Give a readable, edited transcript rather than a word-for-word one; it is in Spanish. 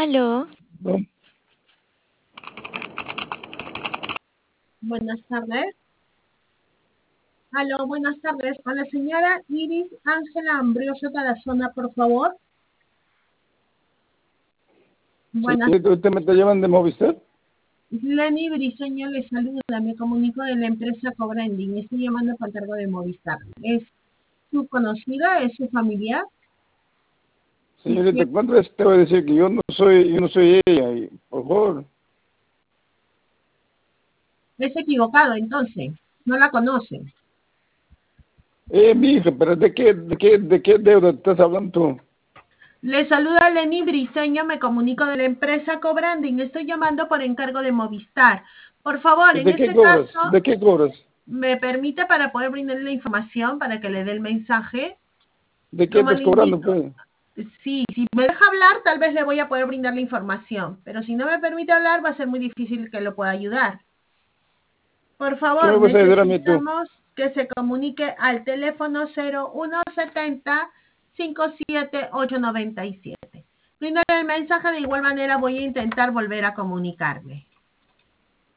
Aló, No, Buenas tardes. Aló, buenas tardes. Con la señora Iris Ángela Ambrioso Tarazona, por favor. Buenas. señorita, ¿usted me está llamando de Movistar? Lenny Briseño le saluda. Me comunico de la empresa Cobranding. Estoy llamando por cargo de Movistar. ¿Es su conocida? ¿Es su familiar? Señorita, ¿cuántas veces te voy a decir que yo no soy ella? Por favor. Es equivocado, entonces. No la conoce. Mi hija, pero ¿de qué deuda estás hablando tú? Le saluda Lenny Briseño. Me comunico de la empresa Cobranding. Estoy llamando por encargo de Movistar. Por favor, ¿Y en de qué este cobras? caso, ¿De qué cobras? ¿me permite para poder brindarle la información para que le dé el mensaje? ¿De qué Como estás le cobrando, indico, pues? sí, si me deja hablar, tal vez le voy a poder brindar la información, pero si no me permite hablar, va a ser muy difícil que lo pueda ayudar. Por ¿Qué me favor, vas a ayudar a mí tú? necesitamos que se comunique al teléfono 0170 57897. Bríndale el mensaje, de igual manera voy a intentar volver a comunicarme.